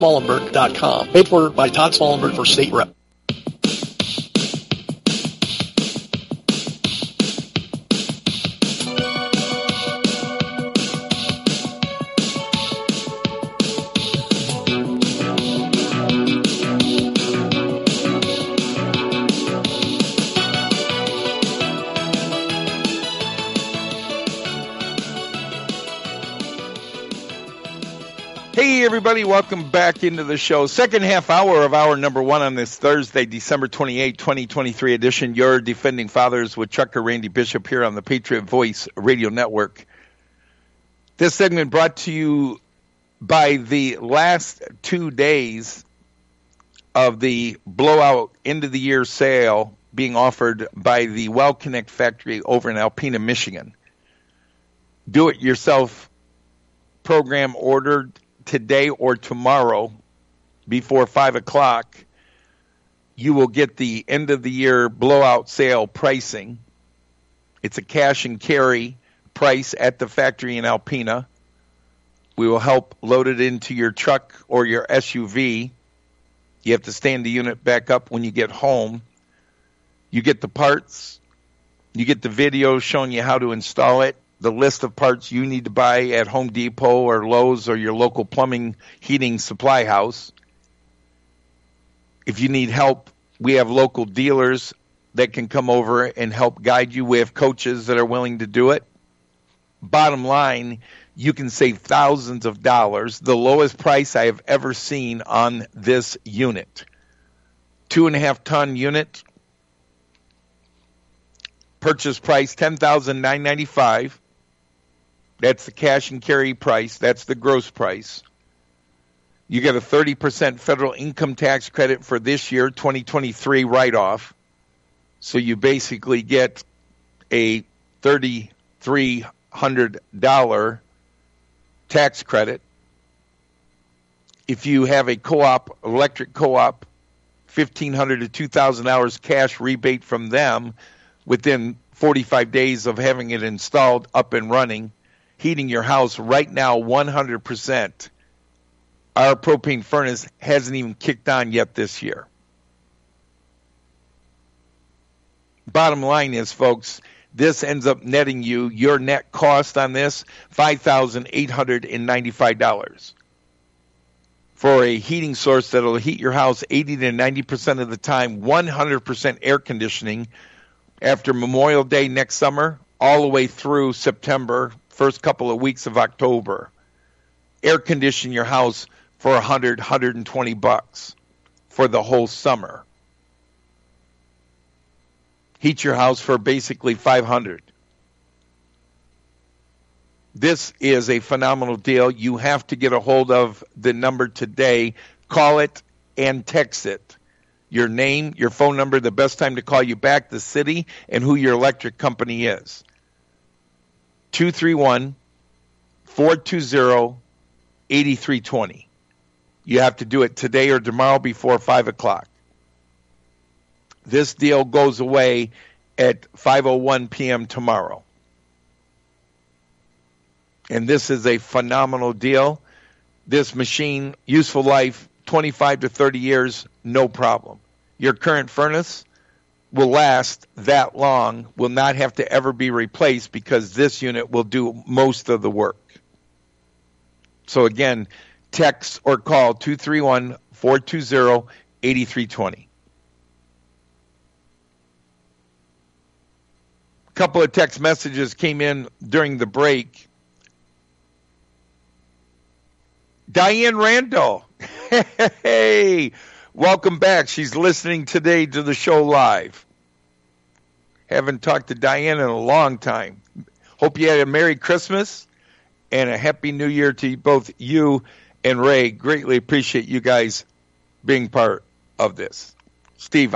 Smollenberg.com. Paid for by Todd Smollenberg for state rep. Hey, everybody, welcome back into the show. Second half hour of hour number one on this Thursday, December 28, 2023 edition. Your Defending Fathers with Chucker Randy Bishop here on the Patriot Voice Radio Network. This segment brought to you by the last 2 days of the blowout end-of-the-year sale being offered by the Well Connect factory over in Alpena, Michigan. Do-it-yourself program ordered today or tomorrow before 5 o'clock, you will get the end-of-the-year blowout sale pricing. It's a cash and carry price at the factory in Alpena. We will help load it into your truck or your SUV. You have to stand the unit back up when you get home. You get the parts. You get the video showing you how to install it. The list of parts you need to buy at Home Depot or Lowe's or your local plumbing, heating supply house. If you need help, we have local dealers that can come over and help guide you. We have coaches that are willing to do it. Bottom line, you can save thousands of dollars. The lowest price I have ever seen on this unit. 2.5 ton unit. Purchase price $10,995. That's the cash and carry price. That's the gross price. You get a 30% federal income tax credit for this year, 2023 write-off. So you basically get a $3,300 tax credit. If you have a co-op, electric co-op, $1,500 to $2,000 cash rebate from them within 45 days of having it installed, up and running. Heating your house right now 100%. Our propane furnace hasn't even kicked on yet this year. Bottom line is, folks, this ends up netting you, your net cost on this, $5,895. For a heating source that will heat your house 80 to 90% of the time, 100% air conditioning after Memorial Day next summer, all the way through September, first couple of weeks of October. Air condition your house for $100, $120 for the whole summer. Heat your house for basically $500. This is a phenomenal deal. You have to get a hold of the number today. Call it and text it. Your name, your phone number, the best time to call you back, the city, and who your electric company is. 231-420-8320. You have to do it today or tomorrow before 5 o'clock. This deal goes away at 5:01 p.m. tomorrow. And this is a phenomenal deal. This machine, useful life, 25 to 30 years, no problem. Your current furnace will last that long, will not have to ever be replaced because this unit will do most of the work. So again, text or call 231-420-8320. A couple of text messages came in during the break. Diane Randall, hey, welcome back. She's listening today to the show live. Haven't talked to Diane in a long time. Hope you had a Merry Christmas and a Happy New Year to both you and Ray. Greatly appreciate you guys being part of this. Steve.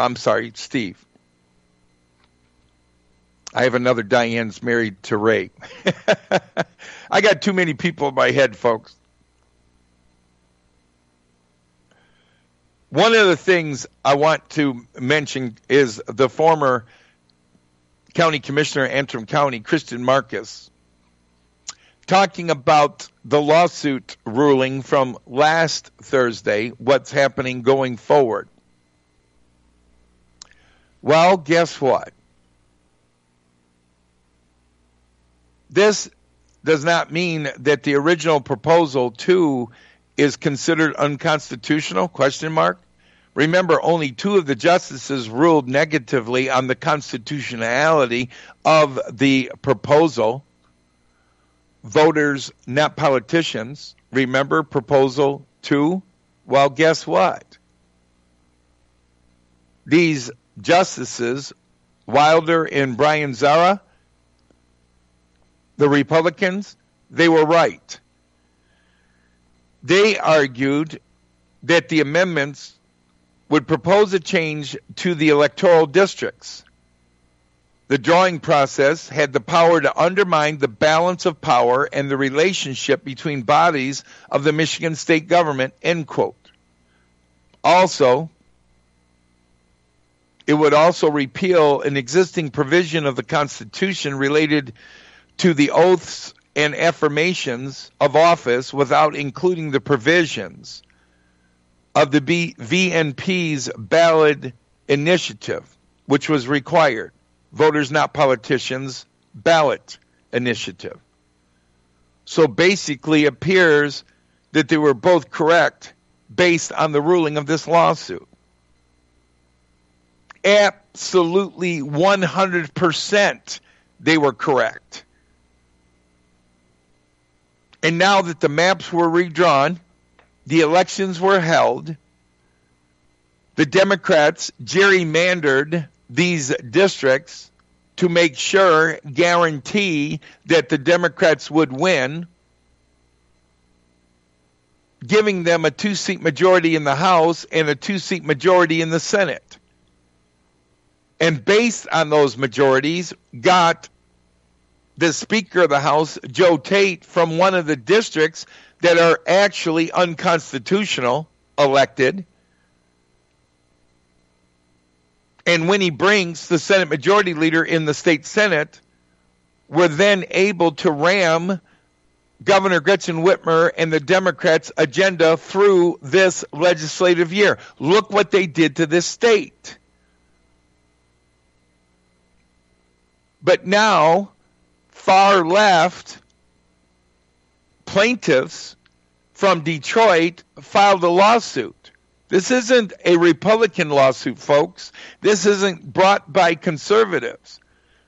I have another Diane's married to Ray. I got too many people in my head, folks. One of the things I want to mention is the former county commissioner, Antrim County, Kristen Marcus, talking about the lawsuit ruling from last Thursday, what's happening going forward. Well, guess what? This does not mean that the original proposal 2 is considered unconstitutional, ? Remember, only 2 of the justices ruled negatively on the constitutionality of the proposal. Voters, not politicians. Remember proposal 2? Well, guess what? These justices, Wilder and Brian Zara, the Republicans, they were right. They argued that the amendments would propose a change to the electoral districts. The drawing process had the power to undermine the balance of power and the relationship between bodies of the Michigan state government, end quote. Also, it would also repeal an existing provision of the Constitution related to the oaths and affirmations of office without including the provisions of the VNP's ballot initiative, which was required. Voters, not politicians, ballot initiative. So basically it appears that they were both correct based on the ruling of this lawsuit. Absolutely 100% they were correct. And now that the maps were redrawn, the elections were held, the Democrats gerrymandered these districts to make sure, guarantee that the Democrats would win, giving them a 2-seat majority in the House and a 2-seat majority in the Senate. And based on those majorities, got the Speaker of the House, Joe Tate, from one of the districts that are actually unconstitutional, elected. And when he brings the Senate Majority Leader in the state Senate, we're then able to ram Governor Gretchen Whitmer and the Democrats' agenda through this legislative year. Look what they did to this state. But now, far left plaintiffs from Detroit filed a lawsuit. This isn't a Republican lawsuit, folks. This isn't brought by conservatives.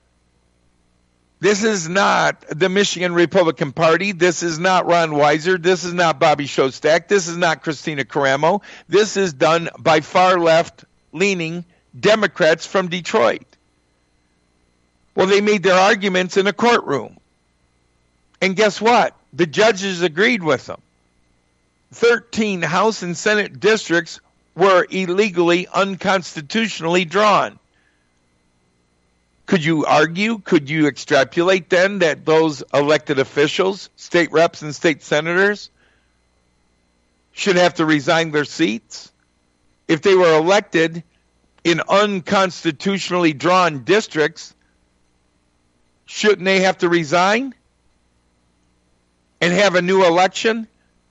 This is not the Michigan Republican Party. This is not Ron Weiser. This is not Bobby Shostak. This is not Christina Caramo. This is done by far left-leaning Democrats from Detroit. Well, they made their arguments in a courtroom. And guess what? The judges agreed with them. 13 House and Senate districts were illegally, unconstitutionally drawn. Could you argue, could you extrapolate then that those elected officials, state reps and state senators, should have to resign their seats? If they were elected in unconstitutionally drawn districts, shouldn't they have to resign and have a new election?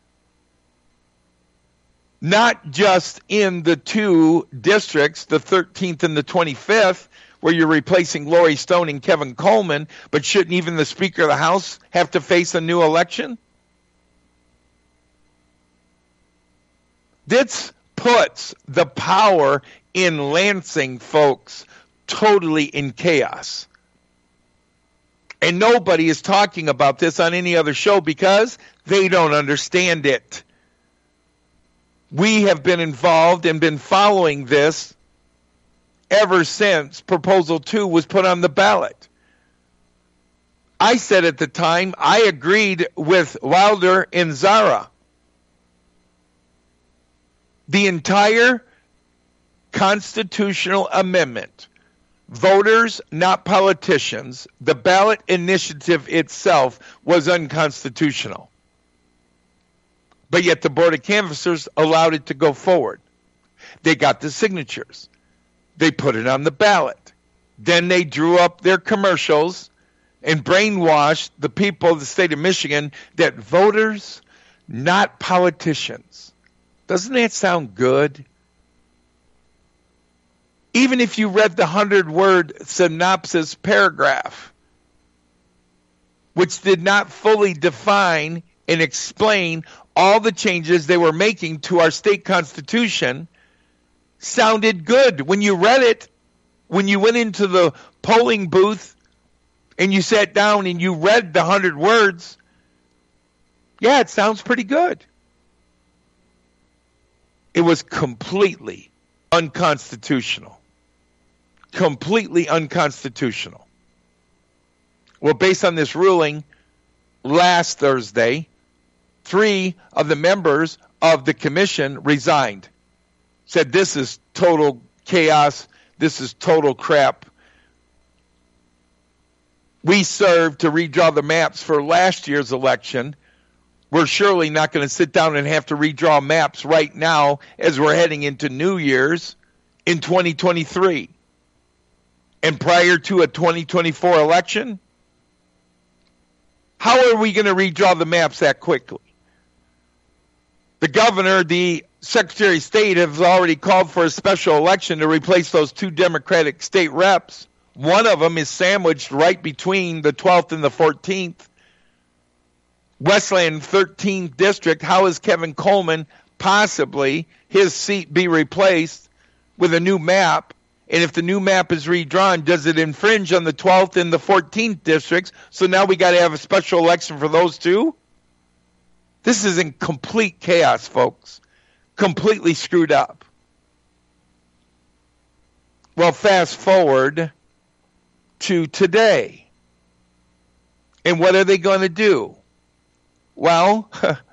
Not just in the 2 districts, the 13th and the 25th, where you're replacing Lori Stone and Kevin Coleman, but shouldn't even the Speaker of the House have to face a new election? This puts the power in Lansing, folks, totally in chaos. And nobody is talking about this on any other show because they don't understand it. We have been involved and been following this ever since Proposal 2 was put on the ballot. I said at the time, I agreed with Wilder and Zara. The entire constitutional amendment, voters, not politicians, the ballot initiative itself was unconstitutional. But yet the Board of Canvassers allowed it to go forward. They got the signatures. They put it on the ballot. Then they drew up their commercials and brainwash the people of the state of Michigan that voters, not politicians. Doesn't that sound good? Even if you read the 100-word synopsis paragraph, which did not fully define and explain all the changes they were making to our state constitution, sounded good. When you read it, when you went into the polling booth and you sat down and you read the 100 words, yeah, it sounds pretty good. It was completely unconstitutional. Completely unconstitutional. Well, based on this ruling, last Thursday, 3 of the members of the commission resigned. Said this is total chaos. This is total crap. We served to redraw the maps for last year's election. We're surely not going to sit down and have to redraw maps right now as we're heading into New Year's in 2023. And prior to a 2024 election, how are we going to redraw the maps that quickly? The governor, the Secretary of State have already called for a special election to replace those 2 Democratic state reps. One of them is sandwiched right between the 12th and the 14th. Westland 13th District, how is Kevin Coleman possibly his seat be replaced with a new map? And if the new map is redrawn, does it infringe on the 12th and the 14th districts? So now we got to have a special election for those 2? This is in complete chaos, folks. Completely screwed up. Well, fast forward to today. And what are they going to do? Well,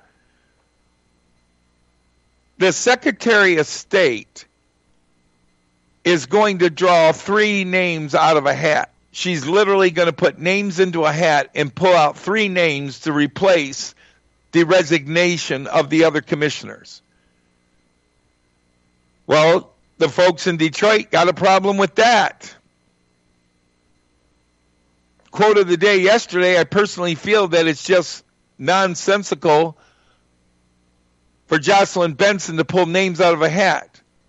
the Secretary of State is going to draw 3 names out of a hat. She's literally going to put names into a hat and pull out 3 names to replace the resignation of the other commissioners. Well, the folks in Detroit got a problem with that. Quote of the day yesterday, I personally feel that it's just nonsensical for Jocelyn Benson to pull names out of a hat,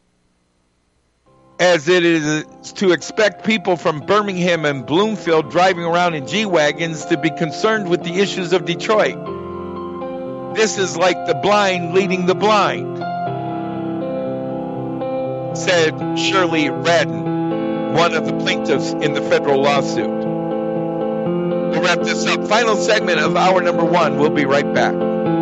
as it is to expect people from Birmingham and Bloomfield driving around in G-Wagons to be concerned with the issues of Detroit. This is like the blind leading the blind, said Shirley Radden, one of the plaintiffs in the federal lawsuit. We'll wrap this up. Final segment of hour number 1. We'll be right back.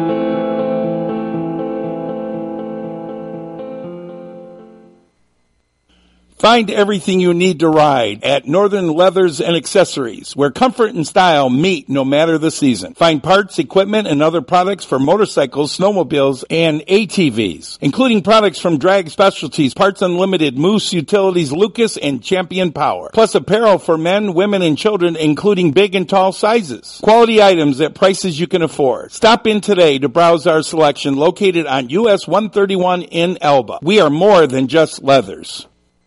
Find everything you need to ride at Northern Leathers and Accessories, where comfort and style meet no matter the season. Find parts, equipment, and other products for motorcycles, snowmobiles, and ATVs, including products from Drag Specialties, Parts Unlimited, Moose Utilities, Lucas, and Champion Power. Plus apparel for men, women, and children, including big and tall sizes. Quality items at prices you can afford. Stop in today to browse our selection located on US 131 in Elba. We are more than just leathers.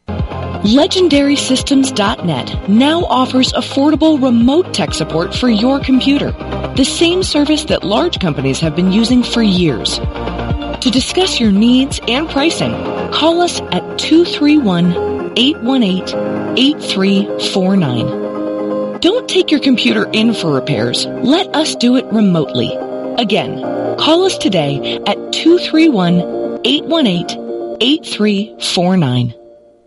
LegendarySystems.net now offers affordable remote tech support for your computer, the same service that large companies have been using for years. To discuss your needs and pricing, call us at 231-818-8349. Don't take your computer in for repairs. Let us do it remotely. Again, call us today at 231-818-8349.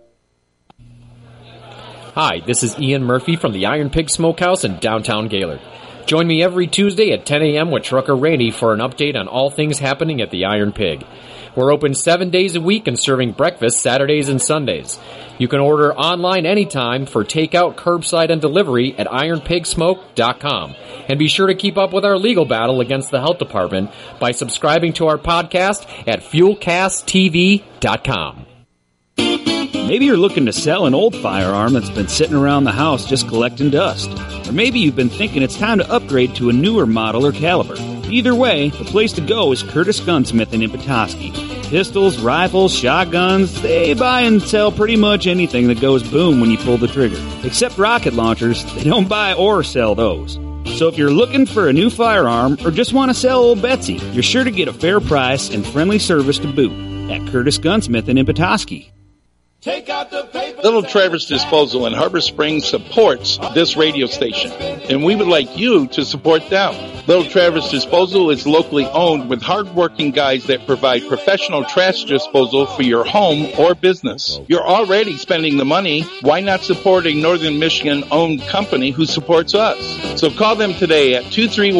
Hi, this is Ian Murphy from the Iron Pig Smokehouse in downtown Gaylord. Join me every Tuesday at 10 a.m. with Trucker Randy for an update on all things happening at the Iron Pig. We're open 7 days a week and serving breakfast Saturdays and Sundays. You can order online anytime for takeout, curbside, and delivery at ironpigsmoke.com. And be sure to keep up with our legal battle against the health department by subscribing to our podcast at fuelcasttv.com. Maybe you're looking to sell an old firearm that's been sitting around the house just collecting dust. Or maybe you've been thinking it's time to upgrade to a newer model or caliber. Either way, the place to go is Curtis Gunsmith in Petoskey. pistols, rifles, shotguns. They buy and sell pretty much anything that goes boom when you pull the trigger. Except rocket launchers, they don't buy or sell those. So if you're looking for a new firearm or just want to sell old Betsy, you're sure to get a fair price and friendly service to boot at Curtis Gunsmith in Petoskey. Little Traverse Disposal in Harbor Springs supports this radio station, and we would like you to support them. Little Traverse Disposal is locally owned with hardworking guys that provide professional trash disposal for your home or business. You're already spending the money. Why not support a Northern Michigan-owned company who supports us? So call them today at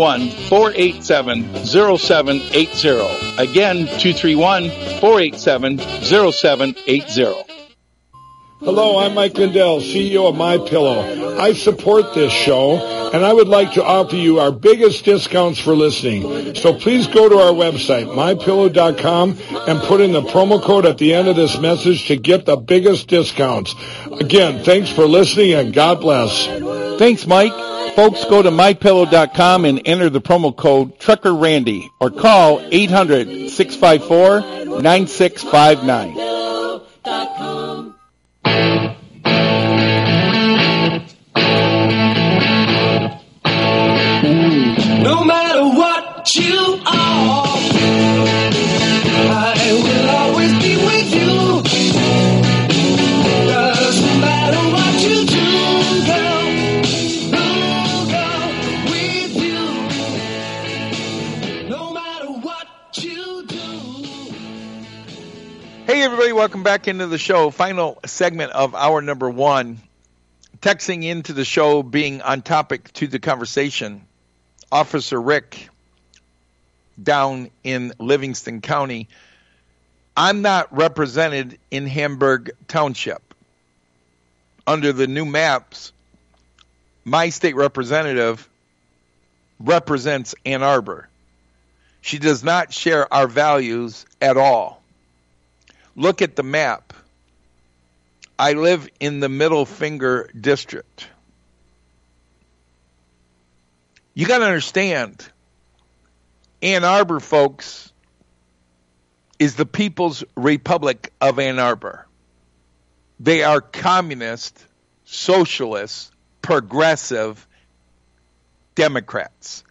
231-487-0780. Again, 231-487-0780. Hello, I'm Mike Lindell, CEO of MyPillow. I support this show, and I would like to offer you our biggest discounts for listening. So please go to our website, MyPillow.com, and put in the promo code at the end of this message to get the biggest discounts. Again, thanks for listening, and God bless. Thanks, Mike. Folks, go to MyPillow.com and enter the promo code Trucker Randy or call 800-654-9659. No matter what you are, I will always be with you. Doesn't matter what you do, girl, with you. No matter what you do. Hey, everybody, welcome back into the show. Final segment of hour number one. Texting into the show, being on topic to the conversation, Officer Rick down in Livingston County. I'm not represented in Hamburg Township. Under the new maps, my state representative represents Ann Arbor. She does not share our values at all. Look at the map. I live in the Middle Finger District. You got to understand, Ann Arbor, folks, is the People's Republic of Ann Arbor. They are communist, socialist, progressive Democrats.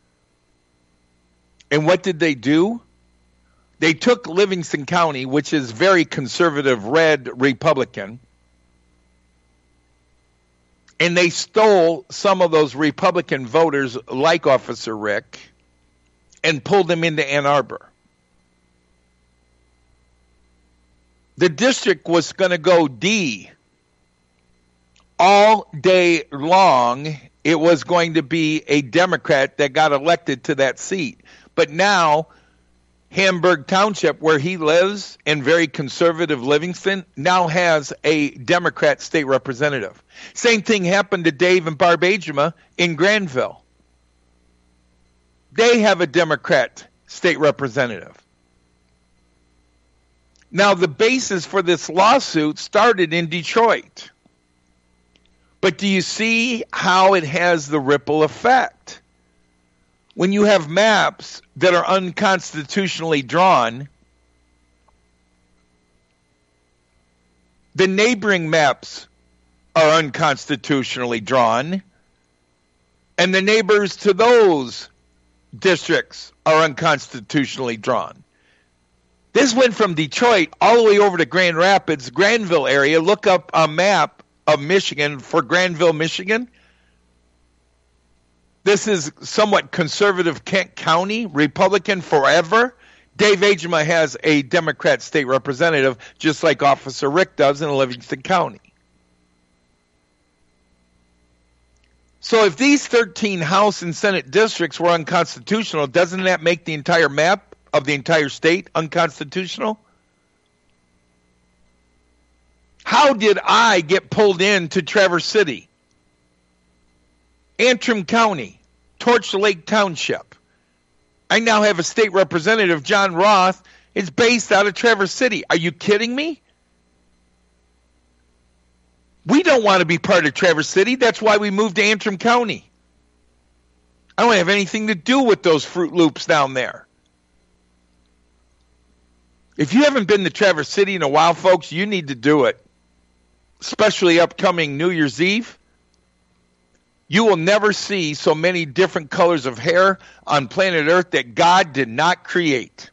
And what did they do? They took Livingston County, which is very conservative, red Republican, and they stole some of those Republican voters, like Officer Rick, and pulled them into Ann Arbor. The district was going to go D all day long. It was going to be a Democrat that got elected to that seat. But now Hamburg Township, where he lives, in very conservative Livingston, now has a Democrat state representative. Same thing happened to Dave and Barb Ajema in Granville. They have a Democrat state representative. Now, the basis for this lawsuit started in Detroit. But do you see how it has the ripple effect? When you have maps that are unconstitutionally drawn, the neighboring maps are unconstitutionally drawn, and the neighbors to those districts are unconstitutionally drawn. This went from Detroit all the way over to Grand Rapids, Granville area. Look up a map of Michigan for Granville, Michigan. This is somewhat conservative Kent County, Republican forever. Dave Ajema has a Democrat state representative, just like Officer Rick does in Livingston County. So if these 13 House and Senate districts were unconstitutional, doesn't that make the entire map of the entire state unconstitutional? How did I get pulled into Traverse City? Antrim County, Torch Lake Township. I now have a state representative, John Roth. It's based out of Traverse City. Are you kidding me? We don't want to be part of Traverse City. That's why we moved to Antrim County. I don't have anything to do with those Fruit Loops down there. If you haven't been to Traverse City in a while, folks, you need to do it. Especially upcoming New Year's Eve. You will never see so many different colors of hair on planet Earth that God did not create.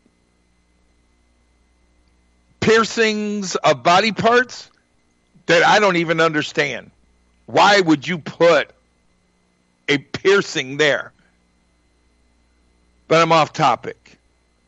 Piercings of body parts that I don't even understand. Why would you put a piercing there? But I'm off topic.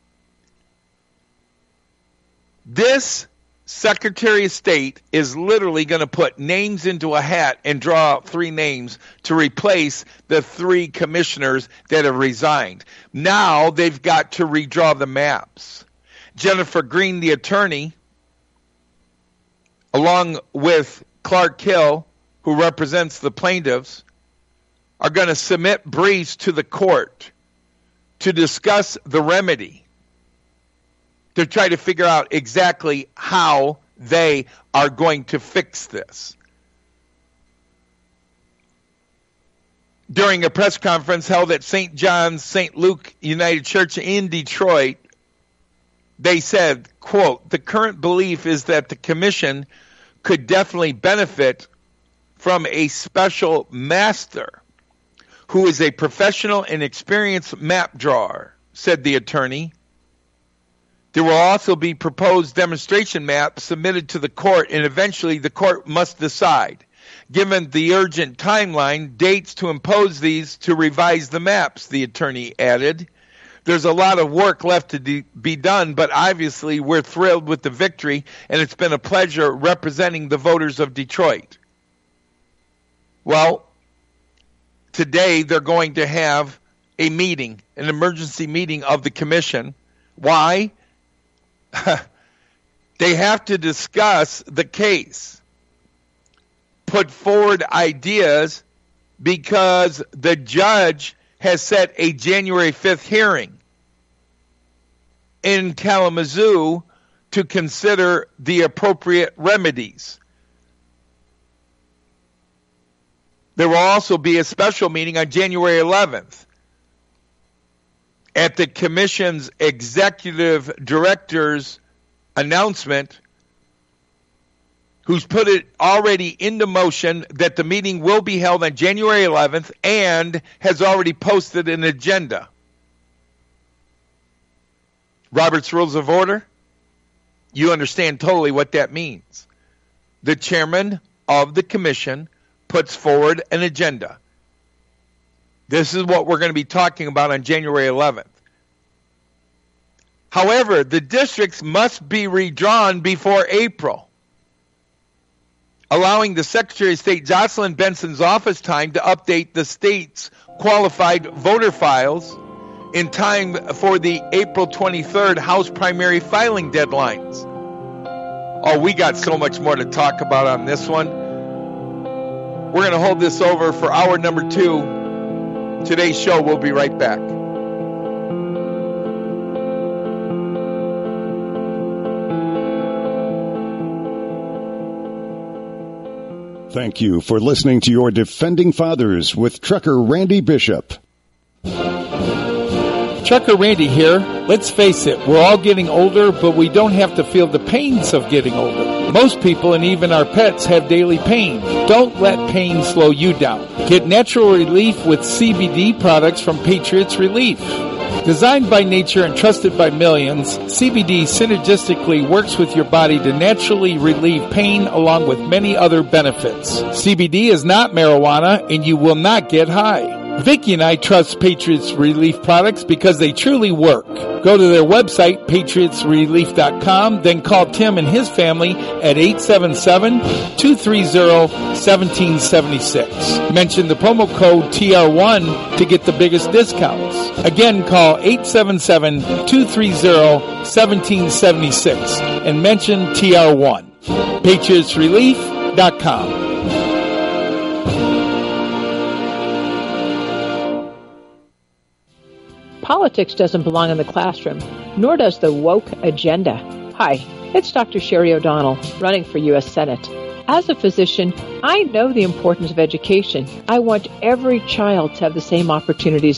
This Secretary of State is literally going to put names into a hat and draw out 3 names to replace the 3 commissioners that have resigned. Now they've got to redraw the maps. Jennifer Green, the attorney, along with Clark Hill, who represents the plaintiffs, are going to submit briefs to the court to discuss the remedy, to try to figure out exactly how they are going to fix this. During a press conference held at St. John's St. Luke United Church in Detroit, they said, quote, "The current belief is that the commission could definitely benefit from a special master who is a professional and experienced map drawer," said the attorney. There will also be proposed demonstration maps submitted to the court, and eventually the court must decide. Given the urgent timeline, dates to impose these to revise the maps, the attorney added. There's a lot of work left to be done, but obviously we're thrilled with the victory, and it's been a pleasure representing the voters of Detroit. Well, today they're going to have a meeting, an emergency meeting of the commission. Why? They have to discuss the case, put forward ideas, because the judge has set a January 5th hearing in Kalamazoo to consider the appropriate remedies. There will also be a special meeting on January 11th at the commission's executive director's announcement, who's put it already into motion that the meeting will be held on January 11th and has already posted an agenda. Robert's Rules of Order, you understand totally what that means. The chairman of the commission puts forward an agenda. This is what we're going to be talking about on January 11th. However, the districts must be redrawn before April, allowing the Secretary of State Jocelyn Benson's office time to update the state's qualified voter files in time for the April 23rd House primary filing deadlines. Oh, we got so much more to talk about on this one. We're going to hold this over for hour number 2. Today's show. We'll be right back. Thank you for listening to your Defending Fathers with Trucker Randy Bishop. Trucker Randy here. Let's face it, we're all getting older, but we don't have to feel the pains of getting older. Most people and even our pets have daily pain. Don't let pain slow you down. Get natural relief with CBD products from Patriots Relief. Designed by nature and trusted by millions, CBD synergistically works with your body to naturally relieve pain along with many other benefits. CBD is not marijuana and you will not get high. Vicki and I trust Patriots Relief products because they truly work. Go to their website, patriotsrelief.com, then call Tim and his family at 877-230-1776. Mention the promo code TR1 to get the biggest discounts. Again, call 877-230-1776 and mention TR1. patriotsrelief.com. Politics doesn't belong in the classroom, nor does the woke agenda. Hi, it's Dr. Sherry O'Donnell, running for U.S. Senate. As a physician, I know the importance of education. I want every child to have the same opportunities